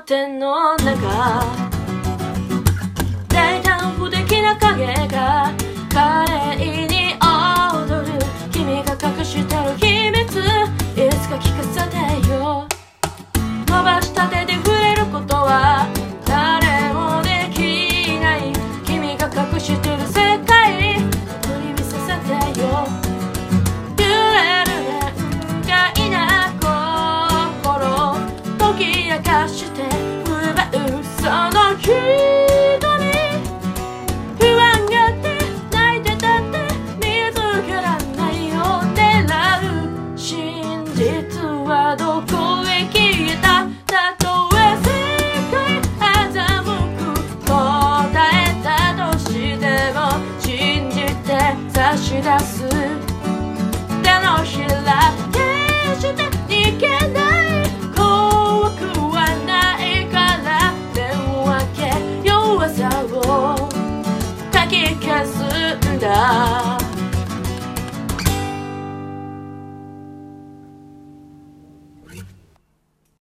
天の中、大胆不敵な影が華麗に踊る。君が隠してる秘密、いつか聞かせてよ。伸ばした手で触れることは誰もできない。君が隠してる世界、僕に見させてよ。揺れる念外な心、解き明かして奪うその瞳。不安があって泣いてたって見つけらんないよ。狙う真実はどこへ消えた。たとえ世界欺く答えたとしても信じて差し出す。手のひら決して逃げない。怖くはないから手を開け弱さをかき消すんだ。